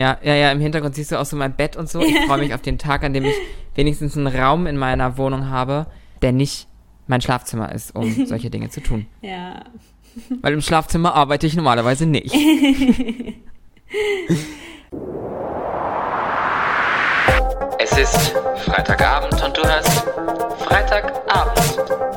Ja, im Hintergrund siehst du auch so mein Bett und so. Ich freue mich auf den Tag, an dem ich wenigstens einen Raum in meiner Wohnung habe, der nicht mein Schlafzimmer ist, um solche Dinge zu tun. Ja. Weil im Schlafzimmer arbeite ich normalerweise nicht. Es ist Freitagabend und du hörst Freitagabend.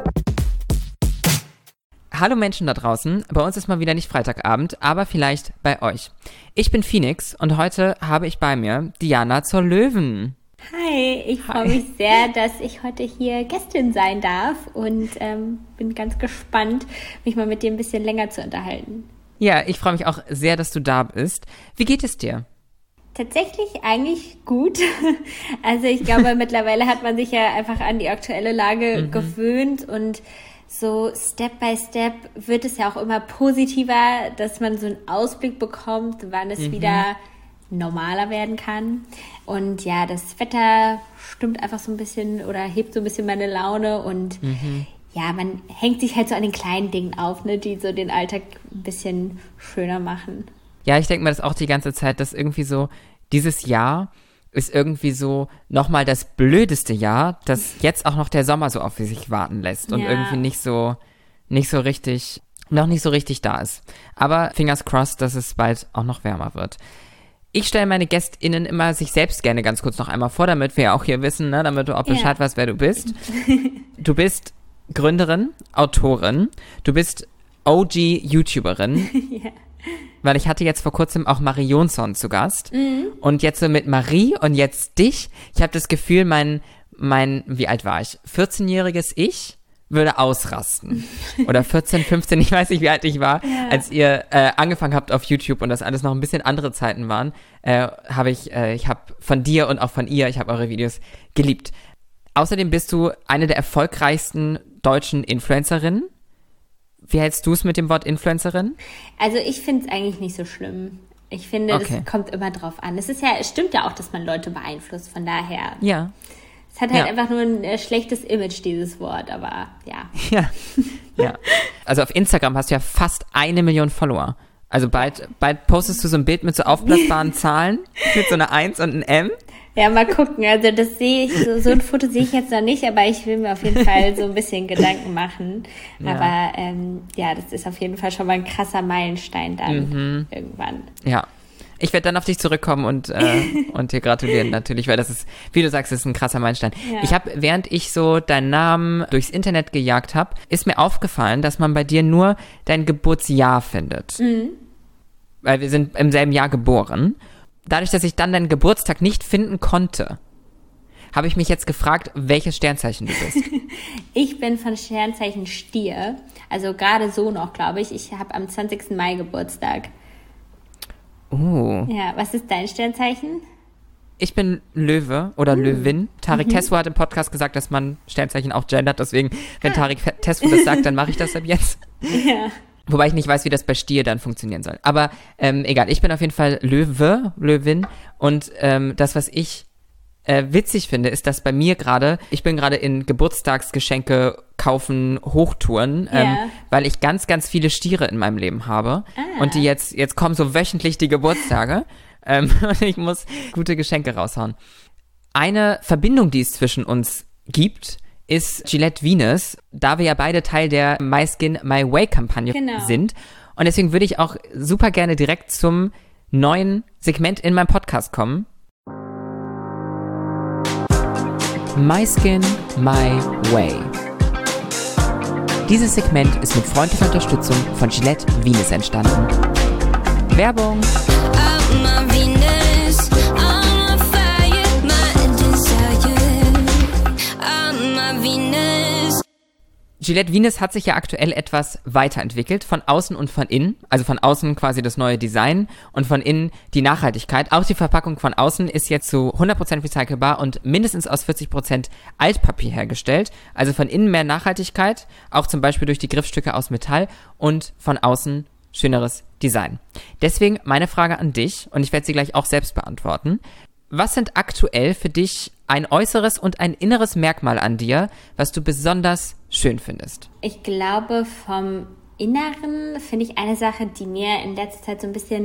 Hallo Menschen da draußen, bei uns ist mal wieder nicht Freitagabend, aber vielleicht bei euch. Ich bin Phoenix und heute habe ich bei mir Diana zur Löwen. Hi, ich freue mich sehr, dass ich heute hier Gästin sein darf und bin ganz gespannt, mich mal mit dir ein bisschen länger zu unterhalten. Ja, ich freue mich auch sehr, dass du da bist. Wie geht es dir? Tatsächlich eigentlich gut. Also ich glaube, mittlerweile hat man sich ja einfach an die aktuelle Lage gewöhnt und so Step by Step wird es ja auch immer positiver, dass man so einen Ausblick bekommt, wann es wieder normaler werden kann. Und ja, das Wetter stimmt einfach so ein bisschen oder hebt so ein bisschen meine Laune und ja, man hängt sich halt so an den kleinen Dingen auf, ne, die so den Alltag ein bisschen schöner machen. Ja, ich denke mir das auch die ganze Zeit, dass irgendwie so dieses Jahr ist irgendwie so nochmal das blödeste Jahr, dass jetzt auch noch der Sommer so auf sich warten lässt und irgendwie noch nicht so richtig da ist. Aber fingers crossed, dass es bald auch noch wärmer wird. Ich stelle meine GästInnen immer sich selbst gerne ganz kurz noch einmal vor, damit wir auch hier wissen, ne, damit du auch Bescheid weißt, wer du bist. Du bist Gründerin, Autorin, du bist OG-YouTuberin. Ja. Weil ich hatte jetzt vor kurzem auch Marie Jonsson zu Gast. Und jetzt so mit Marie und jetzt dich. Ich habe das Gefühl, mein, wie alt war ich? 14-jähriges Ich würde ausrasten. Oder 14, 15, ich weiß nicht, wie alt ich war, als ihr angefangen habt auf YouTube und das alles noch ein bisschen andere Zeiten waren, ich habe von dir und auch von ihr, ich habe eure Videos geliebt. Außerdem bist du eine der erfolgreichsten deutschen Influencerinnen. Wie hältst du es mit dem Wort Influencerin? Also ich finde es eigentlich nicht so schlimm. Ich finde, es kommt immer drauf an. Es stimmt ja auch, dass man Leute beeinflusst, von daher. Ja. Es hat halt einfach nur ein schlechtes Image, dieses Wort, aber ja. Ja. Also auf Instagram hast du ja fast 1 Million Follower. Also bald postest du so ein Bild mit so aufblasbaren Zahlen, mit so einer 1 und ein M. Ja, mal gucken. Also das sehe ich, so ein Foto sehe ich jetzt noch nicht, aber ich will mir auf jeden Fall so ein bisschen Gedanken machen. Ja. Aber das ist auf jeden Fall schon mal ein krasser Meilenstein dann irgendwann. Ja. Ich werde dann auf dich zurückkommen und dir gratulieren natürlich, weil das ist, wie du sagst, das ist ein krasser Meilenstein. Ja. Ich habe, während ich so deinen Namen durchs Internet gejagt habe, ist mir aufgefallen, dass man bei dir nur dein Geburtsjahr findet. Weil wir sind im selben Jahr geboren. Dadurch, dass ich dann deinen Geburtstag nicht finden konnte, habe ich mich jetzt gefragt, welches Sternzeichen du bist. Ich bin von Sternzeichen Stier, also gerade so noch, glaube ich. Ich habe am 20. Mai Geburtstag. Ja, was ist dein Sternzeichen? Ich bin Löwe oder Löwin. Tarek Tesfu hat im Podcast gesagt, dass man Sternzeichen auch gendert. Deswegen, wenn Tarek Tesfu das sagt, dann mache ich das ab jetzt. Ja. Wobei ich nicht weiß, wie das bei Stier dann funktionieren soll. Aber egal, ich bin auf jeden Fall Löwin. Und das, was ich witzig finde, ist, dass bei mir ich bin gerade in Geburtstagsgeschenke kaufen Hochtouren, weil ich ganz, ganz viele Stiere in meinem Leben habe. Und die jetzt kommen so wöchentlich die Geburtstage. Und ich muss gute Geschenke raushauen. Eine Verbindung, die es zwischen uns gibt, ist Gillette Venus, da wir ja beide Teil der My Skin, My Way Kampagne sind. Und deswegen würde ich auch super gerne direkt zum neuen Segment in meinem Podcast kommen. My Skin, My Way. Dieses Segment ist mit freundlicher Unterstützung von Gillette Venus entstanden. Werbung! Gillette Venus hat sich ja aktuell etwas weiterentwickelt, von außen und von innen. Also von außen quasi das neue Design und von innen die Nachhaltigkeit. Auch die Verpackung von außen ist jetzt zu 100% recycelbar und mindestens aus 40% Altpapier hergestellt. Also von innen mehr Nachhaltigkeit, auch zum Beispiel durch die Griffstücke aus Metall und von außen schöneres Design. Deswegen meine Frage an dich, und ich werde sie gleich auch selbst beantworten. Was sind aktuell für dich ein äußeres und ein inneres Merkmal an dir, was du besonders schön findest? Ich glaube, vom Inneren finde ich eine Sache, die mir in letzter Zeit so ein bisschen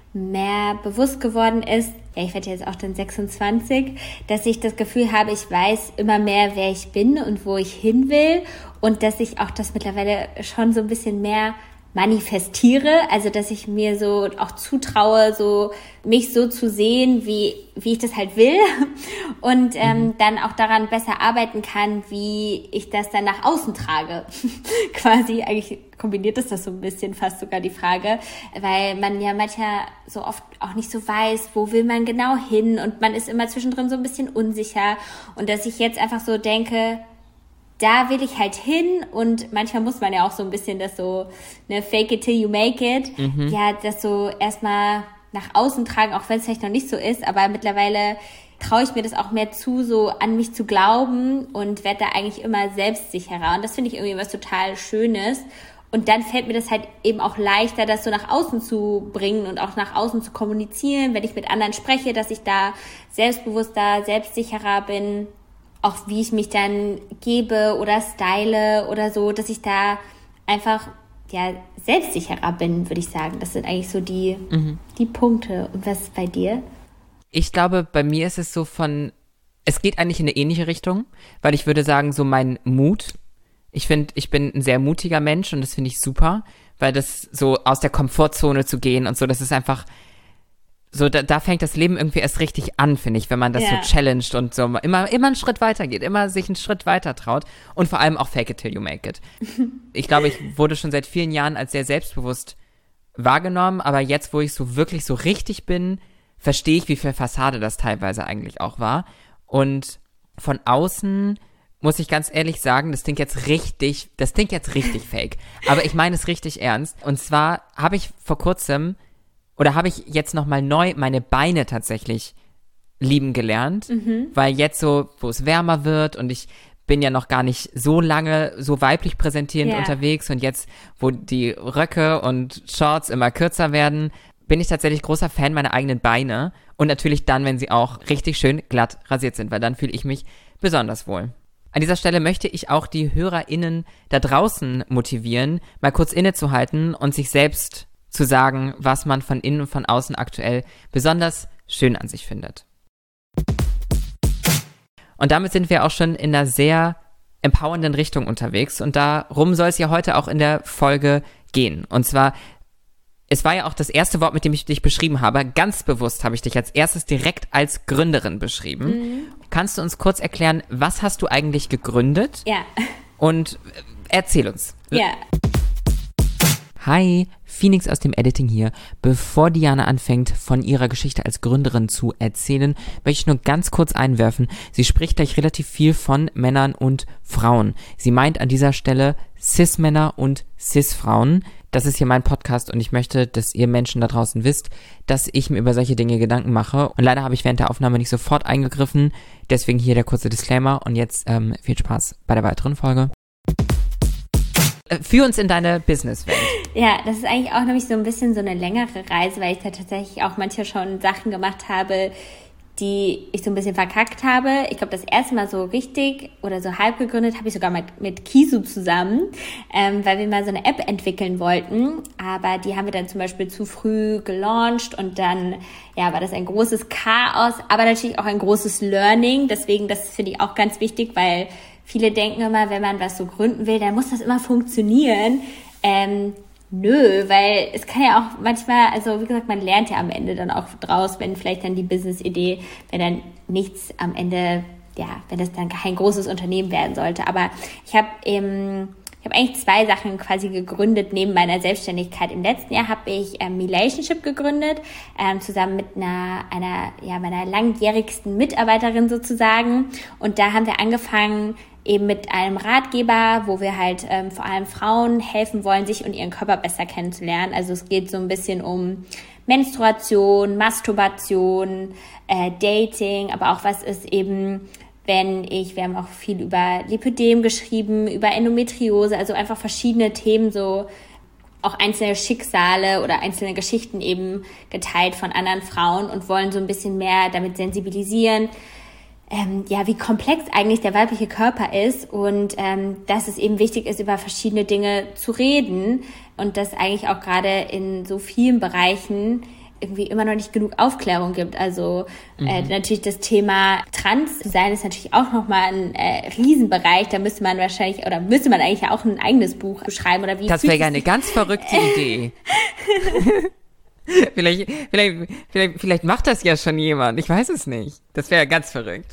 mehr bewusst geworden ist, ja, ich werde jetzt auch dann 26, dass ich das Gefühl habe, ich weiß immer mehr, wer ich bin und wo ich hin will und dass ich auch das mittlerweile schon so ein bisschen mehr manifestiere, also dass ich mir so auch zutraue, so mich so zu sehen, wie ich das halt will und dann auch daran besser arbeiten kann, wie ich das dann nach außen trage. Quasi, eigentlich kombiniert das so ein bisschen fast sogar die Frage, weil man ja manchmal so oft auch nicht so weiß, wo will man genau hin und man ist immer zwischendrin so ein bisschen unsicher und dass ich jetzt einfach so denke, da will ich halt hin und manchmal muss man ja auch so ein bisschen das so, ne, fake it till you make it, ja, das so erstmal nach außen tragen, auch wenn es vielleicht noch nicht so ist, aber mittlerweile traue ich mir das auch mehr zu, so an mich zu glauben und werde da eigentlich immer selbstsicherer und das finde ich irgendwie was total Schönes und dann fällt mir das halt eben auch leichter, das so nach außen zu bringen und auch nach außen zu kommunizieren, wenn ich mit anderen spreche, dass ich da selbstbewusster, selbstsicherer bin, auch wie ich mich dann gebe oder style oder so, dass ich da einfach ja selbstsicherer bin, würde ich sagen. Das sind eigentlich so die Punkte. Und was ist bei dir? Ich glaube, bei mir ist es so es geht eigentlich in eine ähnliche Richtung, weil ich würde sagen, so mein Mut, ich finde, ich bin ein sehr mutiger Mensch und das finde ich super, weil das so aus der Komfortzone zu gehen und so, das ist einfach so, da fängt das Leben irgendwie erst richtig an, finde ich, wenn man das so challenged und so immer einen Schritt weiter geht, immer sich einen Schritt weiter traut und vor allem auch fake it till you make it. Ich glaube, ich wurde schon seit vielen Jahren als sehr selbstbewusst wahrgenommen, aber jetzt, wo ich so wirklich so richtig bin, verstehe ich, wie viel Fassade das teilweise eigentlich auch war. Und von außen muss ich ganz ehrlich sagen, das klingt jetzt richtig fake, aber ich meine es richtig ernst. Und zwar habe ich vor kurzem oder habe ich jetzt nochmal neu meine Beine tatsächlich lieben gelernt, weil jetzt so, wo es wärmer wird und ich bin ja noch gar nicht so lange so weiblich präsentierend unterwegs und jetzt, wo die Röcke und Shorts immer kürzer werden, bin ich tatsächlich großer Fan meiner eigenen Beine und natürlich dann, wenn sie auch richtig schön glatt rasiert sind, weil dann fühle ich mich besonders wohl. An dieser Stelle möchte ich auch die HörerInnen da draußen motivieren, mal kurz innezuhalten und sich selbst zu sagen, was man von innen und von außen aktuell besonders schön an sich findet. Und damit sind wir auch schon in einer sehr empowernden Richtung unterwegs und darum soll es ja heute auch in der Folge gehen. Und zwar, es war ja auch das erste Wort, mit dem ich dich beschrieben habe. Ganz bewusst habe ich dich als erstes direkt als Gründerin beschrieben. Kannst du uns kurz erklären, was hast du eigentlich gegründet? Ja. Und erzähl uns. Ja. Hi, Phoenix aus dem Editing hier. Bevor Diana anfängt, von ihrer Geschichte als Gründerin zu erzählen, möchte ich nur ganz kurz einwerfen. Sie spricht gleich relativ viel von Männern und Frauen. Sie meint an dieser Stelle Cis-Männer und Cis-Frauen. Das ist hier mein Podcast und ich möchte, dass ihr Menschen da draußen wisst, dass ich mir über solche Dinge Gedanken mache. Und leider habe ich während der Aufnahme nicht sofort eingegriffen. Deswegen hier der kurze Disclaimer und jetzt viel Spaß bei der weiteren Folge. Führ uns in deine Businesswelt. Ja, das ist eigentlich auch nämlich so ein bisschen so eine längere Reise, weil ich da tatsächlich auch manchmal schon Sachen gemacht habe, die ich so ein bisschen verkackt habe. Ich glaube, das erste Mal so richtig oder so halb gegründet habe ich sogar mit Kisu zusammen, weil wir mal so eine App entwickeln wollten. Aber die haben wir dann zum Beispiel zu früh gelauncht und dann ja, war das ein großes Chaos, aber natürlich auch ein großes Learning. Deswegen, das finde ich auch ganz wichtig, weil viele denken immer, wenn man was so gründen will, dann muss das immer funktionieren. Nö, weil es kann ja auch manchmal, also wie gesagt, man lernt ja am Ende dann auch draus, wenn vielleicht dann die Business-Idee, wenn dann nichts am Ende, ja, wenn das dann kein großes Unternehmen werden sollte. Aber ich habe eigentlich 2 Sachen quasi gegründet neben meiner Selbstständigkeit. Im letzten Jahr habe ich Relationship gegründet, zusammen mit meiner langjährigsten Mitarbeiterin sozusagen. Und da haben wir angefangen, eben mit einem Ratgeber, wo wir halt vor allem Frauen helfen wollen, sich und ihren Körper besser kennenzulernen. Also es geht so ein bisschen um Menstruation, Masturbation, Dating, aber auch was ist eben, wir haben auch viel über Lipödem geschrieben, über Endometriose, also einfach verschiedene Themen, so auch einzelne Schicksale oder einzelne Geschichten eben geteilt von anderen Frauen und wollen so ein bisschen mehr damit sensibilisieren, wie komplex eigentlich der weibliche Körper ist und dass es eben wichtig ist, über verschiedene Dinge zu reden und dass eigentlich auch gerade in so vielen Bereichen irgendwie immer noch nicht genug Aufklärung gibt. Also natürlich das Thema Trans-Sein ist natürlich auch nochmal ein Riesenbereich. Da müsste man eigentlich ja auch ein eigenes Buch schreiben. Oder wie? Das wäre ja eine ganz verrückte Idee. Vielleicht macht das ja schon jemand. Ich weiß es nicht. Das wäre ja ganz verrückt.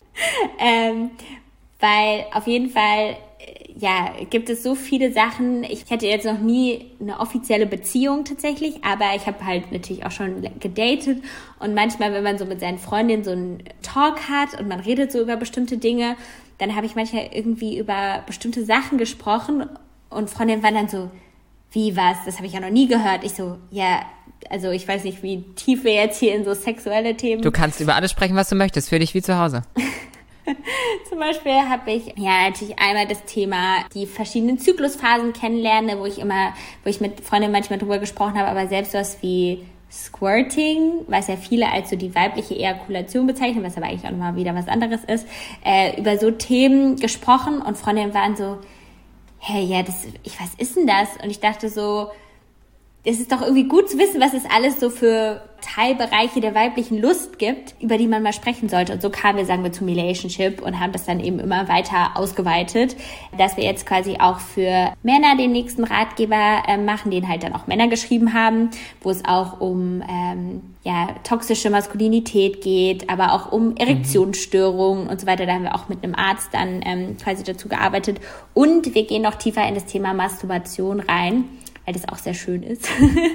Weil auf jeden Fall, gibt es so viele Sachen. Ich hätte jetzt noch nie eine offizielle Beziehung tatsächlich, aber ich habe halt natürlich auch schon gedatet. Und manchmal, wenn man so mit seinen Freundinnen so einen Talk hat und man redet so über bestimmte Dinge, dann habe ich manchmal irgendwie über bestimmte Sachen gesprochen und Freundinnen waren dann so, wie, was? Das habe ich ja noch nie gehört. Ich so, also ich weiß nicht, wie tief wir jetzt hier in so sexuelle Themen... Du kannst über alles sprechen, was du möchtest. Für dich wie zu Hause. Zum Beispiel habe ich natürlich einmal das Thema die verschiedenen Zyklusphasen kennenlernen, wo ich mit Freundinnen manchmal drüber gesprochen habe, aber selbst was wie Squirting, was ja viele als so die weibliche Ejakulation bezeichnen, was aber eigentlich auch nochmal wieder was anderes ist, über so Themen gesprochen und Freundinnen waren so, was ist denn das? Und ich dachte so, es ist doch irgendwie gut zu wissen, was es alles so für Teilbereiche der weiblichen Lust gibt, über die man mal sprechen sollte. Und so kamen wir, sagen wir, zum Relationship und haben das dann eben immer weiter ausgeweitet, dass wir jetzt quasi auch für Männer den nächsten Ratgeber machen, den halt dann auch Männer geschrieben haben, wo es auch um toxische Maskulinität geht, aber auch um Erektionsstörungen und so weiter. Da haben wir auch mit einem Arzt dann quasi dazu gearbeitet. Und wir gehen noch tiefer in das Thema Masturbation rein, weil das auch sehr schön ist.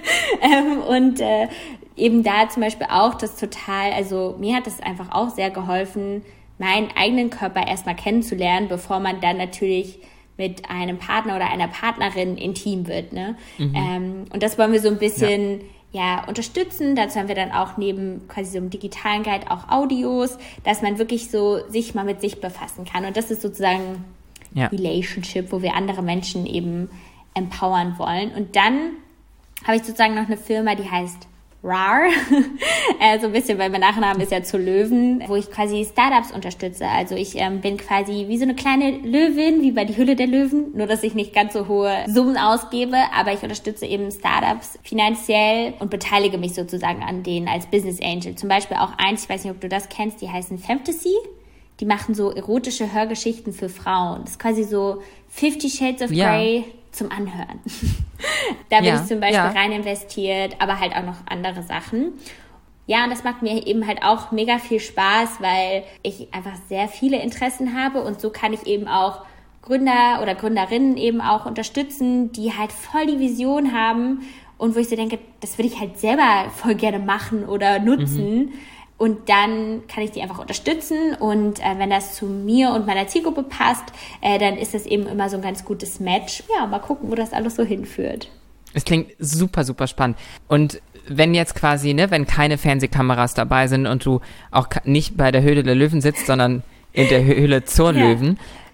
Eben da zum Beispiel auch also mir hat das einfach auch sehr geholfen, meinen eigenen Körper erstmal kennenzulernen, bevor man dann natürlich mit einem Partner oder einer Partnerin intim wird, ne? Und das wollen wir so ein bisschen unterstützen. Dazu haben wir dann auch neben quasi so einem digitalen Guide auch Audios, dass man wirklich so sich mal mit sich befassen kann. Und das ist sozusagen Relationship, wo wir andere Menschen eben empowern wollen. Und dann habe ich sozusagen noch eine Firma, die heißt RAR, so ein bisschen, weil mein Nachname ist ja zu Löwen, wo ich quasi Startups unterstütze. Also ich bin quasi wie so eine kleine Löwin, wie bei die Hülle der Löwen, nur dass ich nicht ganz so hohe Summen ausgebe, aber ich unterstütze eben Startups finanziell und beteilige mich sozusagen an denen als Business Angel. Zum Beispiel auch eins, ich weiß nicht, ob du das kennst, die heißen Fantasy. Die machen so erotische Hörgeschichten für Frauen. Das ist quasi so 50 Shades of Grey zum Anhören. Da bin ich zum Beispiel rein investiert, aber halt auch noch andere Sachen. Ja, und das macht mir eben halt auch mega viel Spaß, weil ich einfach sehr viele Interessen habe und so kann ich eben auch Gründer oder Gründerinnen eben auch unterstützen, die halt voll die Vision haben und wo ich so denke, das würde ich halt selber voll gerne machen oder nutzen. Und dann kann ich die einfach unterstützen und wenn das zu mir und meiner Zielgruppe passt, dann ist das eben immer so ein ganz gutes Match. Ja, mal gucken, wo das alles so hinführt. Es klingt super, super spannend. Und wenn jetzt quasi, wenn keine Fernsehkameras dabei sind und du auch nicht bei der Höhle der Löwen sitzt, sondern in der Höhle zur Löwen,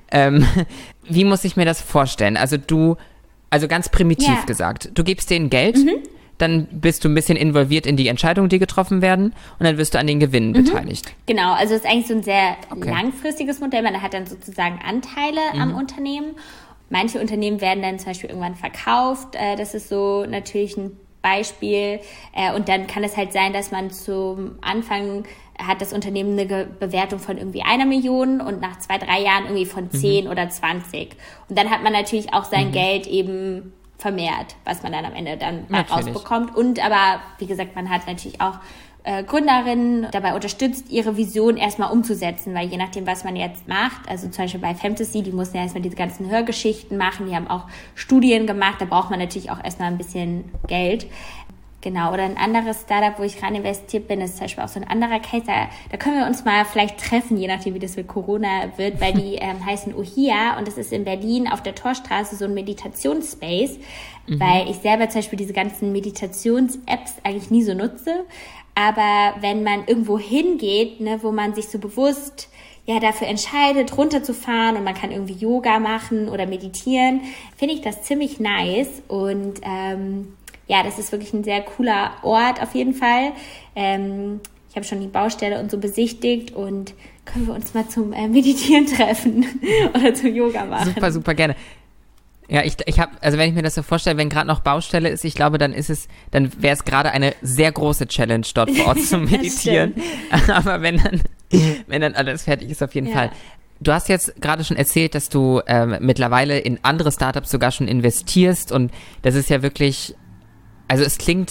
wie muss ich mir das vorstellen? Also ganz primitiv gesagt, du gibst denen Geld, dann bist du ein bisschen involviert in die Entscheidungen, die getroffen werden und dann wirst du an den Gewinnen beteiligt. Genau, also es ist eigentlich so ein sehr langfristiges Modell. Man hat dann sozusagen Anteile am Unternehmen. Manche Unternehmen werden dann zum Beispiel irgendwann verkauft. Das ist so natürlich ein Beispiel. Und dann kann es halt sein, dass man zum Anfang hat das Unternehmen eine Bewertung von irgendwie 1 Million und nach 2-3 Jahren irgendwie von 10 oder 20. Und dann hat man natürlich auch sein Geld eben vermehrt, was man dann am Ende dann rausbekommt. Und aber, wie gesagt, man hat natürlich auch Gründerinnen dabei unterstützt, ihre Vision erstmal umzusetzen, weil je nachdem, was man jetzt macht, also zum Beispiel bei Fantasy, die mussten ja erstmal diese ganzen Hörgeschichten machen, die haben auch Studien gemacht, da braucht man natürlich auch erstmal ein bisschen Geld. Genau, oder ein anderes Startup, wo ich rein investiert bin, ist zum Beispiel auch so ein anderer Case. Da können wir uns mal vielleicht treffen, je nachdem, wie das mit Corona wird, weil die heißen Ohia und das ist in Berlin auf der Torstraße so ein Meditationsspace, weil ich selber zum Beispiel diese ganzen Meditations-Apps eigentlich nie so nutze. Aber wenn man irgendwo hingeht, wo man sich so bewusst dafür entscheidet, runterzufahren und man kann irgendwie Yoga machen oder meditieren, finde ich das ziemlich nice und das ist wirklich ein sehr cooler Ort auf jeden Fall. Ich habe schon die Baustelle und so besichtigt und können wir uns mal zum Meditieren treffen oder zum Yoga machen. Super, super gerne. Ja, also wenn ich mir das so vorstelle, wenn gerade noch Baustelle ist, ich glaube, dann wäre es gerade eine sehr große Challenge, dort vor Ort zu meditieren. Aber wenn dann alles fertig ist, auf jeden Fall. Du hast jetzt gerade schon erzählt, dass du mittlerweile in andere Startups sogar schon investierst und das ist ja wirklich, also es klingt,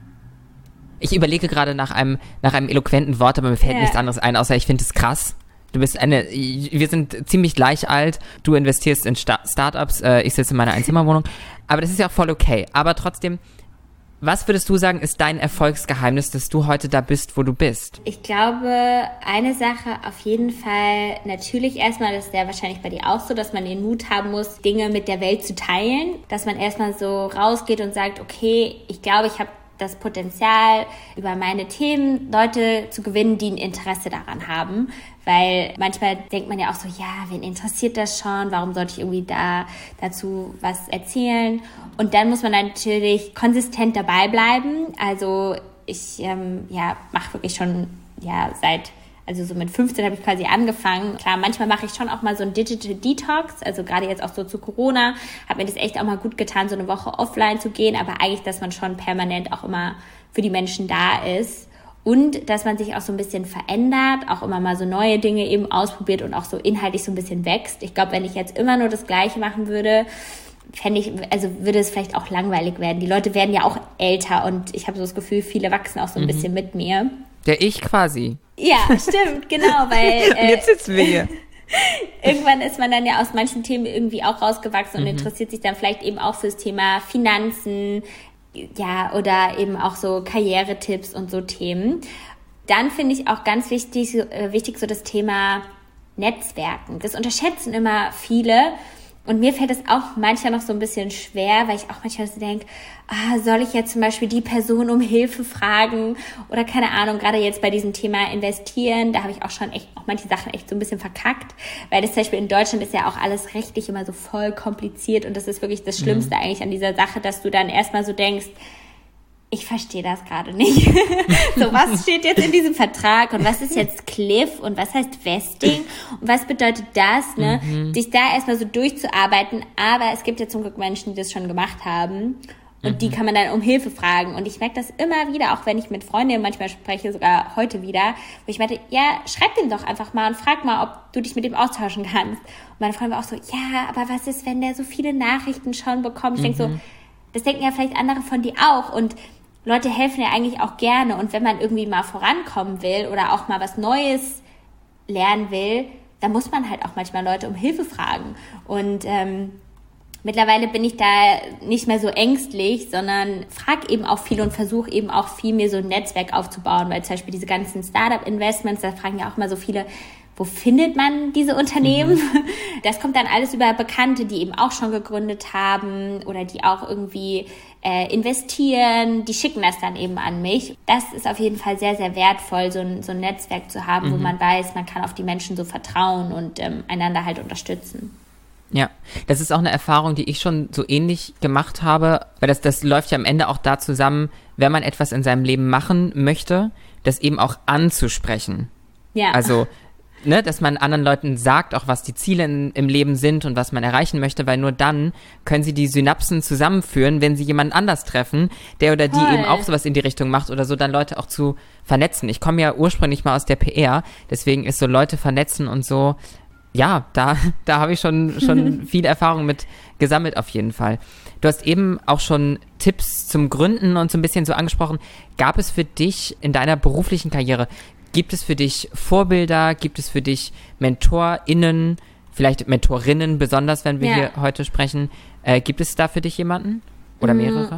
ich überlege gerade nach einem eloquenten Wort, aber mir fällt nichts anderes ein, außer ich finde es krass. Wir sind ziemlich gleich alt, du investierst in Startups, ich sitze in meiner Einzimmerwohnung, aber das ist ja auch voll okay. Aber trotzdem, was würdest du sagen, ist dein Erfolgsgeheimnis, dass du heute da bist, wo du bist? Ich glaube, eine Sache auf jeden Fall, natürlich erstmal, das ist ja wahrscheinlich bei dir auch so, dass man den Mut haben muss, Dinge mit der Welt zu teilen, dass man erstmal so rausgeht und sagt, okay, ich glaube, ich habe das Potenzial, über meine Themen Leute zu gewinnen, die ein Interesse daran haben. Weil manchmal denkt man ja auch so, ja, wen interessiert das schon? Warum sollte ich irgendwie dazu was erzählen? Und dann muss man natürlich konsistent dabei bleiben. Also ich mache wirklich schon also so mit 15 habe ich quasi angefangen. Klar, manchmal mache ich schon auch mal so ein Digital Detox, also gerade jetzt auch so zu Corona, hat mir das echt auch mal gut getan, so eine Woche offline zu gehen, aber eigentlich, dass man schon permanent auch immer für die Menschen da ist und dass man sich auch so ein bisschen verändert, auch immer mal so neue Dinge eben ausprobiert und auch so inhaltlich so ein bisschen wächst. Ich glaube, wenn ich jetzt immer nur das Gleiche machen würde, würde es vielleicht auch langweilig werden. Die Leute werden ja auch älter und ich habe so das Gefühl, viele wachsen auch so ein bisschen mit mir. Der ich quasi. Ja, stimmt, genau, weil jetzt sitzen wir hier. Irgendwann ist man dann ja aus manchen Themen irgendwie auch rausgewachsen und interessiert sich dann vielleicht eben auch fürs Thema Finanzen, ja, oder eben auch so Karrieretipps und so Themen. Dann finde ich auch ganz wichtig so das Thema Netzwerken. Das unterschätzen immer viele. Und mir fällt es auch manchmal noch so ein bisschen schwer, weil ich auch manchmal so denke, soll ich jetzt zum Beispiel die Person um Hilfe fragen oder keine Ahnung, gerade jetzt bei diesem Thema investieren, da habe ich auch schon echt auch manche Sachen echt so ein bisschen verkackt, weil das zum Beispiel in Deutschland ist ja auch alles rechtlich immer so voll kompliziert und das ist wirklich das Schlimmste eigentlich an dieser Sache, dass du dann erstmal so denkst, ich verstehe das gerade nicht. So, was steht jetzt in diesem Vertrag und was ist jetzt Cliff und was heißt Vesting und was bedeutet das, ne? Sich da erstmal so durchzuarbeiten, aber es gibt ja zum Glück Menschen, die das schon gemacht haben und die kann man dann um Hilfe fragen und ich merke das immer wieder, auch wenn ich mit Freundinnen manchmal spreche, sogar heute wieder, wo ich meinte, ja, schreib dem doch einfach mal und frag mal, ob du dich mit dem austauschen kannst. Und meine Freundin war auch so, ja, aber was ist, wenn der so viele Nachrichten schon bekommt? Ich denke so, das denken ja vielleicht andere von dir auch und Leute helfen ja eigentlich auch gerne und wenn man irgendwie mal vorankommen will oder auch mal was Neues lernen will, dann muss man halt auch manchmal Leute um Hilfe fragen. Und mittlerweile bin ich da nicht mehr so ängstlich, sondern frage eben auch viel und versuche eben auch viel, mir so ein Netzwerk aufzubauen, weil zum Beispiel diese ganzen Startup-Investments, da fragen ja auch mal so viele, wo findet man diese Unternehmen? Das kommt dann alles über Bekannte, die eben auch schon gegründet haben oder die auch irgendwie investieren, die schicken das dann eben an mich. Das ist auf jeden Fall sehr, sehr wertvoll, so ein Netzwerk zu haben, wo man weiß, man kann auf die Menschen so vertrauen und einander halt unterstützen. Ja, das ist auch eine Erfahrung, die ich schon so ähnlich gemacht habe, weil das läuft ja am Ende auch da zusammen, wenn man etwas in seinem Leben machen möchte, das eben auch anzusprechen. Ja. Also ne, dass man anderen Leuten sagt, auch was die Ziele im Leben sind und was man erreichen möchte, weil nur dann können sie die Synapsen zusammenführen, wenn sie jemanden anders treffen, der oder die eben auch sowas in die Richtung macht oder so, dann Leute auch zu vernetzen. Ich komme ja ursprünglich mal aus der PR, deswegen ist so Leute vernetzen und so, ja, da habe ich schon viel Erfahrung mit gesammelt auf jeden Fall. Du hast eben auch schon Tipps zum Gründen und so ein bisschen so angesprochen. Gab es für dich in deiner beruflichen Karriere, gibt es für dich Vorbilder, gibt es für dich MentorInnen, vielleicht Mentorinnen, besonders wenn wir hier heute sprechen. Gibt es da für dich jemanden oder mehrere?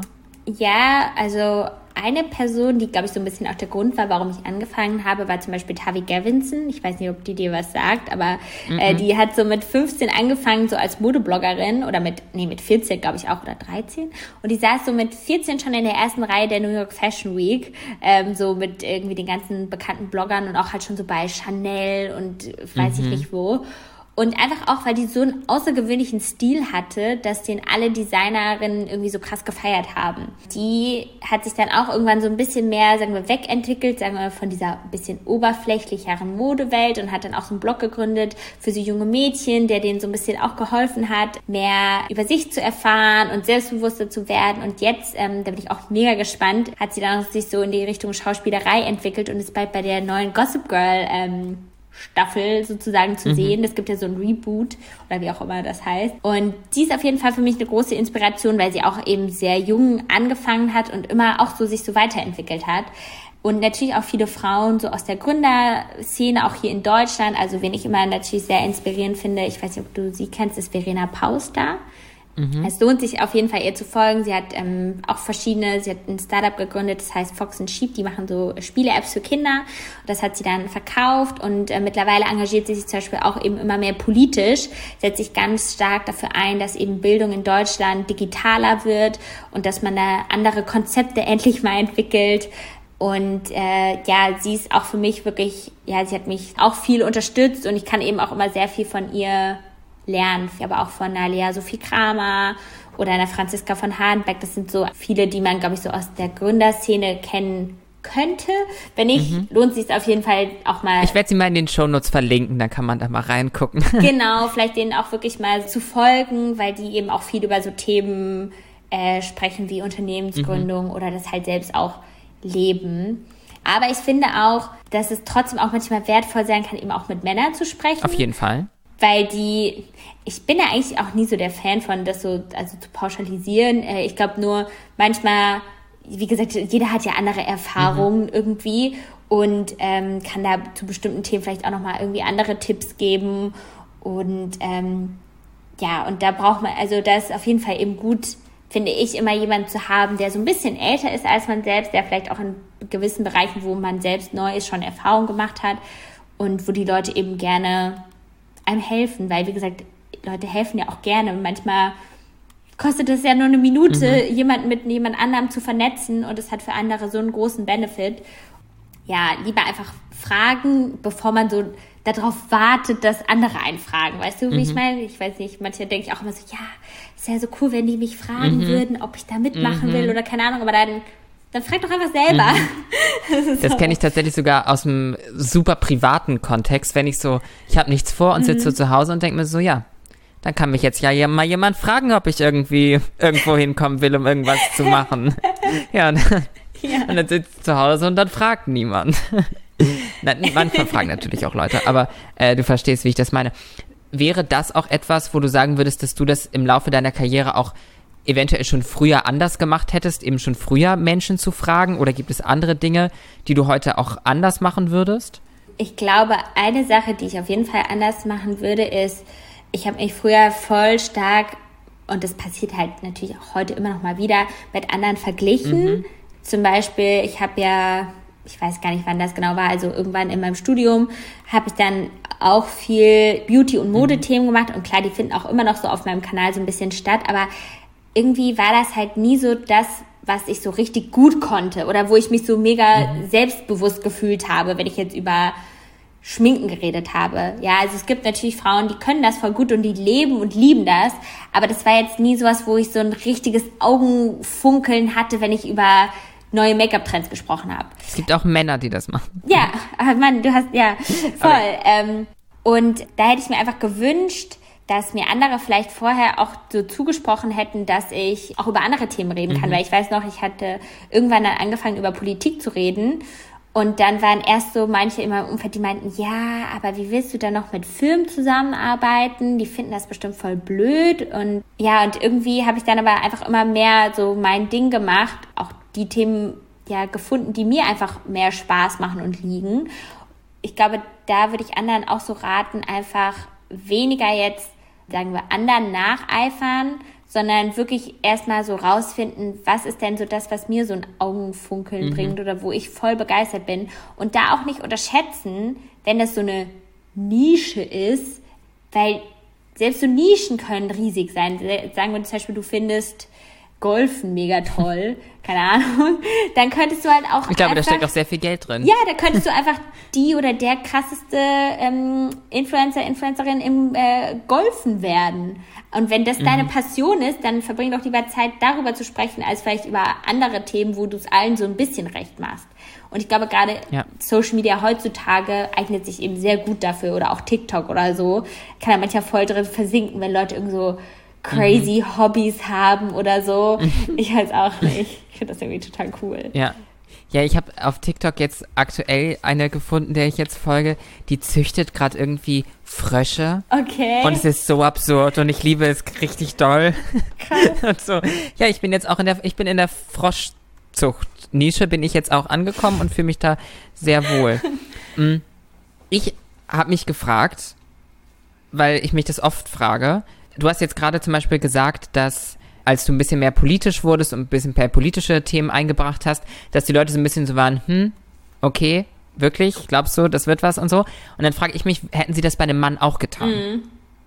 Ja, also eine Person, die, glaube ich, so ein bisschen auch der Grund war, warum ich angefangen habe, war zum Beispiel Tavi Gevinson. Ich weiß nicht, ob die dir was sagt, aber die hat so mit 15 angefangen, so als Modebloggerin oder mit 14, glaube ich auch, oder 13. Und die saß so mit 14 schon in der ersten Reihe der New York Fashion Week, so mit irgendwie den ganzen bekannten Bloggern und auch halt schon so bei Chanel und weiß ich nicht wo. Und einfach auch, weil die so einen außergewöhnlichen Stil hatte, dass den alle Designerinnen irgendwie so krass gefeiert haben. Die hat sich dann auch irgendwann so ein bisschen mehr, sagen wir, wegentwickelt, sagen wir, von dieser bisschen oberflächlicheren Modewelt und hat dann auch so einen Blog gegründet für so junge Mädchen, der denen so ein bisschen auch geholfen hat, mehr über sich zu erfahren und selbstbewusster zu werden. Und jetzt, da bin ich auch mega gespannt, hat sie dann sich so in die Richtung Schauspielerei entwickelt und ist bald bei der neuen Gossip Girl Staffel sozusagen zu sehen. Es gibt ja so ein Reboot oder wie auch immer das heißt. Und die ist auf jeden Fall für mich eine große Inspiration, weil sie auch eben sehr jung angefangen hat und immer auch so sich so weiterentwickelt hat. Und natürlich auch viele Frauen so aus der Gründerszene, auch hier in Deutschland. Also wen ich immer natürlich sehr inspirierend finde, ich weiß nicht, ob du sie kennst, ist Verena Pauster. Es lohnt sich auf jeden Fall, ihr zu folgen. Sie hat auch sie hat ein Startup gegründet, das heißt Fox & Sheep, die machen so Spiele-Apps für Kinder. Das hat sie dann verkauft und mittlerweile engagiert sie sich zum Beispiel auch eben immer mehr politisch, setzt sich ganz stark dafür ein, dass eben Bildung in Deutschland digitaler wird und dass man da andere Konzepte endlich mal entwickelt. Und sie ist auch für mich wirklich, sie hat mich auch viel unterstützt und ich kann eben auch immer sehr viel von ihr lernen, aber auch von einer Lea Sophie Kramer oder einer Franziska von Hardenberg. Das sind so viele, die man, glaube ich, so aus der Gründerszene kennen könnte. Wenn nicht, lohnt es sich auf jeden Fall auch mal. Ich werde sie mal in den Shownotes verlinken, dann kann man da mal reingucken. Genau, vielleicht denen auch wirklich mal zu folgen, weil die eben auch viel über so Themen sprechen wie Unternehmensgründung oder das halt selbst auch leben. Aber ich finde auch, dass es trotzdem auch manchmal wertvoll sein kann, eben auch mit Männern zu sprechen. Auf jeden Fall. Weil ich bin ja eigentlich auch nie so der Fan von, das so, also zu pauschalisieren. Ich glaube nur, manchmal, wie gesagt, jeder hat ja andere Erfahrungen irgendwie und kann da zu bestimmten Themen vielleicht auch nochmal irgendwie andere Tipps geben. Und und da braucht man, also da ist auf jeden Fall eben gut, finde ich, immer jemanden zu haben, der so ein bisschen älter ist als man selbst, der vielleicht auch in gewissen Bereichen, wo man selbst neu ist, schon Erfahrung gemacht hat und wo die Leute eben gerne einem helfen, weil, wie gesagt, Leute helfen ja auch gerne. Manchmal kostet es ja nur eine Minute, jemanden mit jemand anderem zu vernetzen und es hat für andere so einen großen Benefit. Ja, lieber einfach fragen, bevor man so darauf wartet, dass andere einen fragen. Weißt du, wie ich meine? Ich weiß nicht, manche denke ich auch immer so, ja, ist ja so cool, wenn die mich fragen würden, ob ich da mitmachen will oder keine Ahnung, aber dann frag doch einfach selber. Das kenne ich tatsächlich sogar aus einem super privaten Kontext, wenn ich habe nichts vor und sitze so zu Hause und denke mir so, ja, dann kann mich jetzt ja mal jemand fragen, ob ich irgendwie irgendwo hinkommen will, um irgendwas zu machen. Und dann sitze ich zu Hause und dann fragt niemand. Manchmal fragen natürlich auch Leute, aber du verstehst, wie ich das meine. Wäre das auch etwas, wo du sagen würdest, dass du das im Laufe deiner Karriere auch eventuell schon früher anders gemacht hättest, eben schon früher Menschen zu fragen? Oder gibt es andere Dinge, die du heute auch anders machen würdest? Ich glaube, eine Sache, die ich auf jeden Fall anders machen würde, ist, ich habe mich früher voll stark, und das passiert halt natürlich auch heute immer noch mal wieder, mit anderen verglichen. Zum Beispiel, ich weiß gar nicht, wann das genau war, also irgendwann in meinem Studium habe ich dann auch viel Beauty- und Modethemen gemacht. Und klar, die finden auch immer noch so auf meinem Kanal so ein bisschen statt, aber irgendwie war das halt nie so das, was ich so richtig gut konnte oder wo ich mich so mega selbstbewusst gefühlt habe, wenn ich jetzt über Schminken geredet habe. Ja, also es gibt natürlich Frauen, die können das voll gut und die leben und lieben das, aber das war jetzt nie sowas, wo ich so ein richtiges Augenfunkeln hatte, wenn ich über neue Make-up-Trends gesprochen habe. Es gibt auch Männer, die das machen. Ja, Mann, du hast, ja, voll. Und da hätte ich mir einfach gewünscht, dass mir andere vielleicht vorher auch so zugesprochen hätten, dass ich auch über andere Themen reden kann. Weil ich weiß noch, ich hatte irgendwann dann angefangen, über Politik zu reden. Und dann waren erst so manche in meinem Umfeld, die meinten, ja, aber wie willst du dann noch mit Firmen zusammenarbeiten? Die finden das bestimmt voll blöd. Und ja, und irgendwie habe ich dann aber einfach immer mehr so mein Ding gemacht, auch die Themen gefunden, die mir einfach mehr Spaß machen und liegen. Ich glaube, da würde ich anderen auch so raten, einfach weniger jetzt, sagen wir, anderen nacheifern, sondern wirklich erstmal so rausfinden, was ist denn so das, was mir so ein Augenfunkeln bringt oder wo ich voll begeistert bin. Und da auch nicht unterschätzen, wenn das so eine Nische ist, weil selbst so Nischen können riesig sein. Sagen wir zum Beispiel, du findest Golfen mega toll, keine Ahnung, dann könntest du halt auch Ich glaube, da steckt auch sehr viel Geld drin. Ja, da könntest du einfach die oder der krasseste Influencerin im Golfen werden. Und wenn das deine Passion ist, dann verbring doch lieber Zeit, darüber zu sprechen, als vielleicht über andere Themen, wo du es allen so ein bisschen recht machst. Und ich glaube, gerade Social Media heutzutage eignet sich eben sehr gut dafür, oder auch TikTok oder so. Kann da manchmal voll drin versinken, wenn Leute irgendwie so crazy Hobbys haben oder so. Ich weiß auch nicht. Ich finde das irgendwie total cool. Ja. Ja, ich habe auf TikTok jetzt aktuell eine gefunden, der ich jetzt folge, die züchtet gerade irgendwie Frösche. Okay. Und es ist so absurd und ich liebe es richtig doll. Krass. Und so. Ja, ich bin jetzt auch in der Froschzucht-Nische bin ich jetzt auch angekommen und fühle mich da sehr wohl. Ich habe mich gefragt, weil ich mich das oft frage, du hast jetzt gerade zum Beispiel gesagt, dass als du ein bisschen mehr politisch wurdest und ein bisschen mehr politische Themen eingebracht hast, dass die Leute so ein bisschen so waren, okay, wirklich, glaubst du, das wird was und so? Und dann frage ich mich, hätten sie das bei einem Mann auch getan?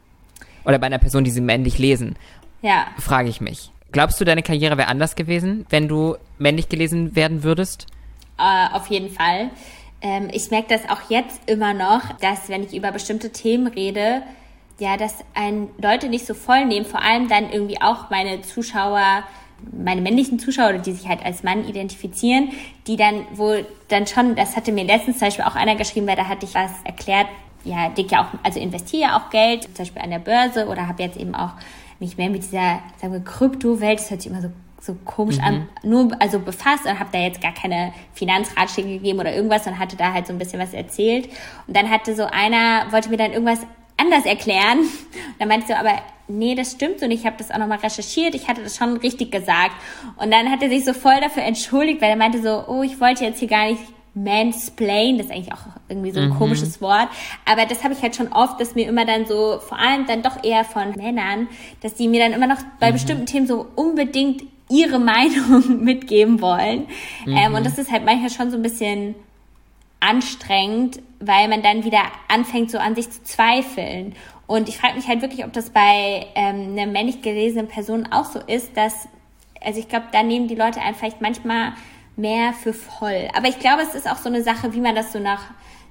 Oder bei einer Person, die sie männlich lesen? Ja. Frage ich mich. Glaubst du, deine Karriere wäre anders gewesen, wenn du männlich gelesen werden würdest? Auf jeden Fall. Ich merke das auch jetzt immer noch, dass wenn ich über bestimmte Themen rede, ja, dass Leute nicht so voll nehmen, vor allem dann irgendwie auch meine Zuschauer, meine männlichen Zuschauer, die sich halt als Mann identifizieren, die dann wohl dann schon, das hatte mir letztens zum Beispiel auch einer geschrieben, weil da hatte ich was erklärt, ja, also investiere ja auch Geld, zum Beispiel an der Börse oder habe jetzt eben auch mich mehr mit dieser, sagen wir, Kryptowelt, das hört sich immer so komisch an, also befasst und habe da jetzt gar keine Finanzratschläge gegeben oder irgendwas und hatte da halt so ein bisschen was erzählt. Und dann wollte mir dann irgendwas anders erklären. Und dann meinte ich so, aber nee, das stimmt so nicht. Ich habe das auch nochmal recherchiert. Ich hatte das schon richtig gesagt. Und dann hat er sich so voll dafür entschuldigt, weil er meinte so, ich wollte jetzt hier gar nicht mansplain. Das ist eigentlich auch irgendwie so ein komisches Wort. Aber das habe ich halt schon oft, dass mir immer dann so, vor allem dann doch eher von Männern, dass die mir dann immer noch bei bestimmten Themen so unbedingt ihre Meinung mitgeben wollen. Und das ist halt manchmal schon so ein bisschen anstrengend, weil man dann wieder anfängt, so an sich zu zweifeln. Und ich frage mich halt wirklich, ob das bei einer männlich gelesenen Person auch so ist, also ich glaube, da nehmen die Leute einen vielleicht manchmal mehr für voll. Aber ich glaube, es ist auch so eine Sache, wie man das so nach